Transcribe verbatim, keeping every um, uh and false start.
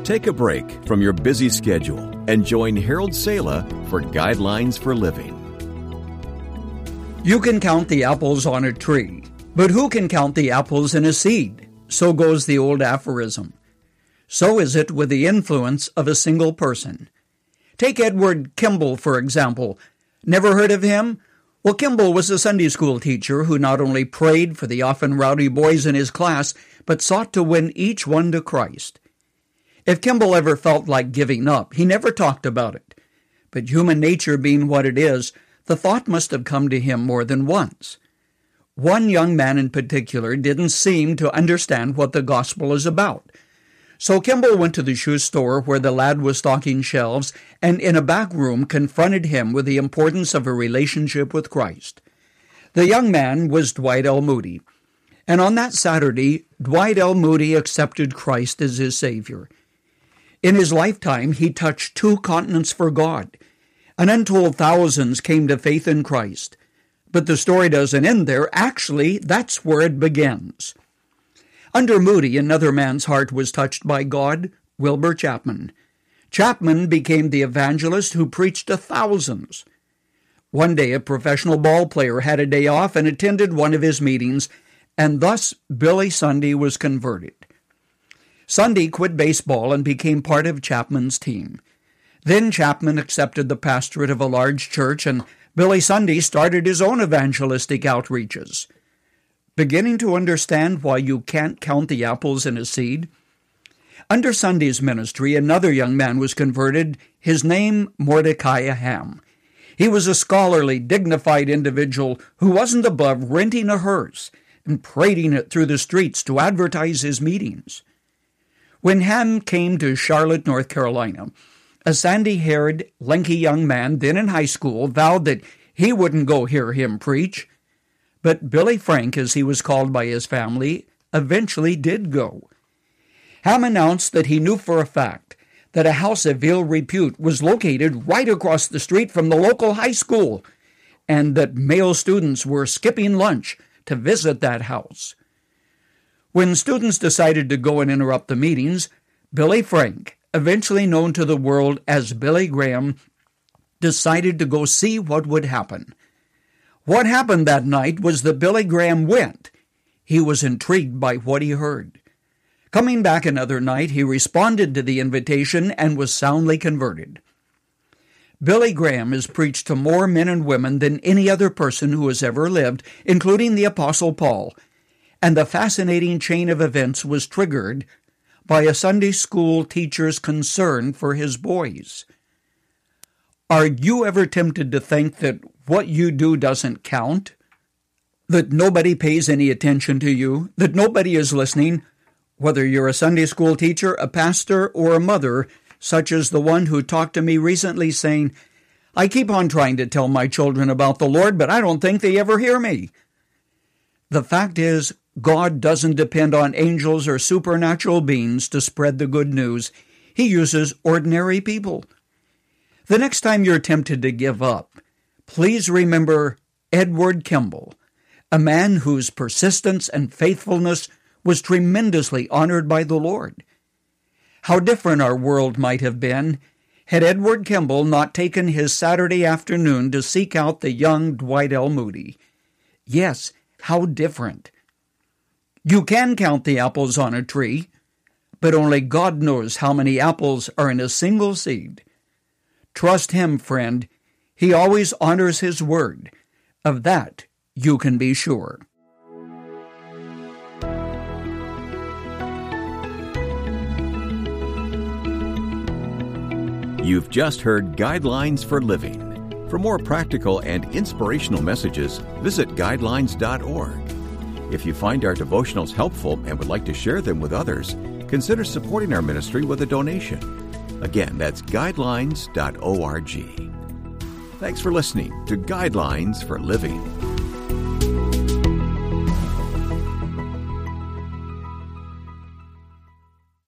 Take a break from your busy schedule and join Harold Sala for Guidelines for Living. You can count the apples on a tree, but who can count the apples in a seed? So goes the old aphorism. So is it with the influence of a single person. Take Edward Kimball, for example. Never heard of him? Well, Kimball was a Sunday school teacher who not only prayed for the often rowdy boys in his class, but sought to win each one to Christ. If Kimball ever felt like giving up, he never talked about it. But human nature being what it is, the thought must have come to him more than once. One young man in particular didn't seem to understand what the gospel is about. So Kimball went to the shoe store where the lad was stocking shelves and in a back room confronted him with the importance of a relationship with Christ. The young man was Dwight L. Moody. And on that Saturday, Dwight L. Moody accepted Christ as his Savior. In his lifetime, he touched two continents for God. An untold thousands came to faith in Christ. But the story doesn't end there. Actually, that's where it begins. Under Moody, another man's heart was touched by God, Wilbur Chapman. Chapman became the evangelist who preached to thousands. One day, a professional ball player had a day off and attended one of his meetings, and thus Billy Sunday was converted. Sunday quit baseball and became part of Chapman's team. Then Chapman accepted the pastorate of a large church, and Billy Sunday started his own evangelistic outreaches. Beginning to understand why you can't count the apples in a seed? Under Sunday's ministry, another young man was converted, his name Mordecai Ham. He was a scholarly, dignified individual who wasn't above renting a hearse and parading it through the streets to advertise his meetings. When Ham came to Charlotte, North Carolina, a sandy-haired, lanky young man, then in high school, vowed that he wouldn't go hear him preach. But Billy Frank, as he was called by his family, eventually did go. Ham announced that he knew for a fact that a house of ill repute was located right across the street from the local high school, and that male students were skipping lunch to visit that house. When students decided to go and interrupt the meetings, Billy Frank, eventually known to the world as Billy Graham, decided to go see what would happen. What happened that night was that Billy Graham went. He was intrigued by what he heard. Coming back another night, he responded to the invitation and was soundly converted. Billy Graham has preached to more men and women than any other person who has ever lived, including the Apostle Paul. And the fascinating chain of events was triggered by a Sunday school teacher's concern for his boys. Are you ever tempted to think that what you do doesn't count? That nobody pays any attention to you? That nobody is listening? Whether you're a Sunday school teacher, a pastor, or a mother, such as the one who talked to me recently saying, I keep on trying to tell my children about the Lord, but I don't think they ever hear me. The fact is, God doesn't depend on angels or supernatural beings to spread the good news. He uses ordinary people. The next time you're tempted to give up, please remember Edward Kimball, a man whose persistence and faithfulness was tremendously honored by the Lord. How different our world might have been had Edward Kimball not taken his Saturday afternoon to seek out the young Dwight L. Moody. Yes, how different. You can count the apples on a tree, but only God knows how many apples are in a single seed. Trust Him, friend. He always honors His word. Of that you can be sure. You've just heard Guidelines for Living. For more practical and inspirational messages, visit guidelines dot org. If you find our devotionals helpful and would like to share them with others, consider supporting our ministry with a donation. Again, that's guidelines dot org. Thanks for listening to Guidelines for Living.